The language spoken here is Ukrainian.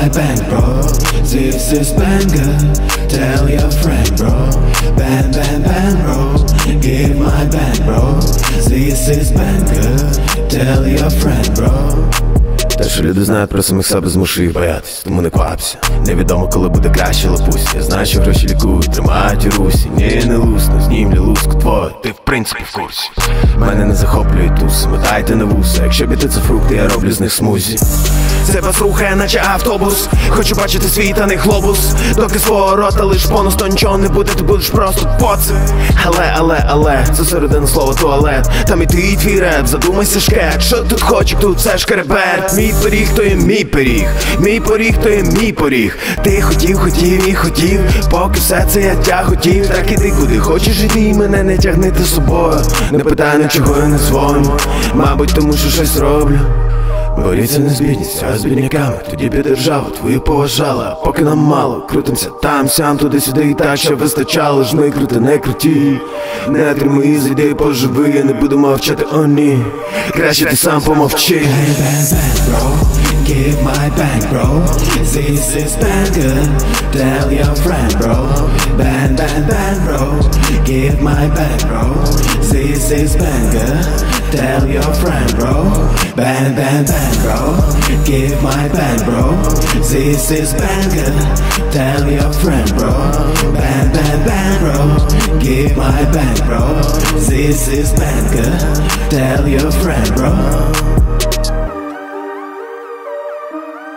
my band, bro. This is banger. Tell your friend, bro. Band, band, band, bro. Give my band, bro. This is banger. Tell your friend, bro. Те, що люди знають про самих себе, змушує їх боятись, тому не квапся. Невідомо, коли буде краще, лопусь. Я знаю, що гроші лікують, тримають у русі. Ні, не лусну, знімлю луску твою, ти в принципі в курсі. Мене не захоплюють туси, метайте на вуса. Якщо біти це фрукти, я роблю з них смузі. Це вас рухає, наче автобус. Хочу бачити світ, а не глобус. Доки свого рота лиш бонус, то нічого не буде, ти будеш просто поцик. Але, це середина слова туалет. Там і ти, і твій реп, задумайся шкет. Що тут хоче, тут все ж керебет. Мій пиріг, то є мій пиріг. Мій поріг, то є мій поріг. Ти хотів, поки все це я тяготів. Так іди куди хочеш іти, мене не тягнити з собою. Не питай, на чого я не дзвоню. Мабуть, тому що щось роблю. Боріться не з бідністю, а з бідняками. Тоді б держава твою поважала. Поки нам мало, крутимся там, сям, туди-сюди і так, що вистачало. Жми, крути, не круті. Не тримай, зайди, поживи. Я не буду мовчати, о ні. Краще ти сам помовчи. Bang, bang, bang, bro. Give my bang, bro. This is banger. Tell your friend, bro. Bang, bang, bang, bro. Give my bang, bro. This is banger. Tell your friend, bro. Bang, bang, bang, bro. Give my bang, bro. This is banger. Tell your friend, bro. Bang, bang, bang, bro. Give my bang, bro. This is banger. Tell your friend, bro.